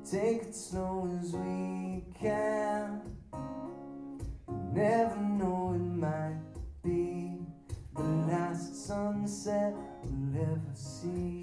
take it slow as we can. Never know, it might be the last sunset we'll ever see.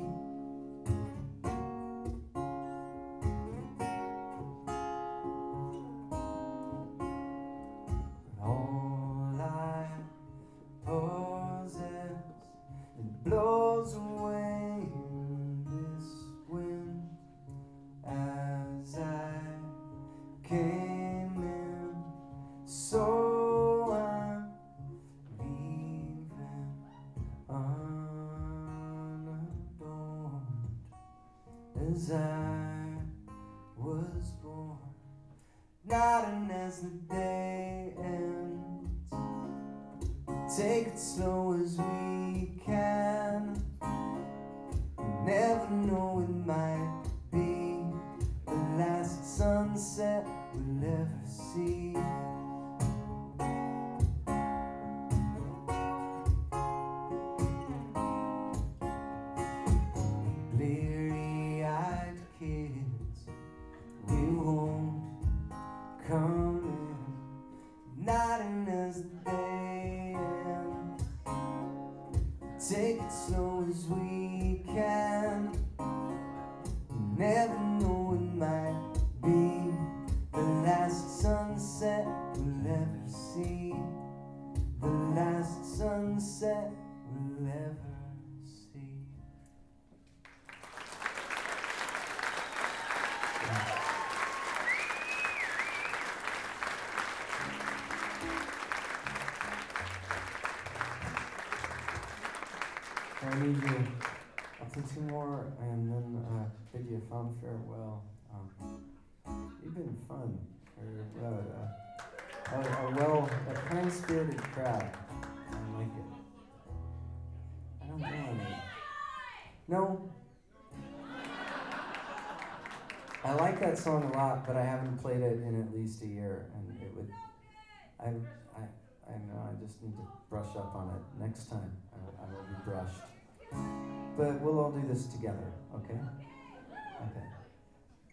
All I possess, it blows away in this wind as I came in. So I'm leaving unadorned as I was born. Nodding as the day ends, take it slow as we can. Never know, it might be the last sunset we'll ever see. Bleary-eyed kids, we won't come in. Nodding as the day ends, take it slow as we can. Never know, it might be the last sunset we'll ever see. The last sunset we'll ever see. I need you. I'll do two more and then bid you a fond farewell. You've been fun. A kind-spirited crowd. I like it. I don't know any. No. I like that song a lot, but I haven't played it in at least a year, and it would. I know. I just need to brush up on it. Next time, I will be brushed. But we'll all do this together, okay? Okay.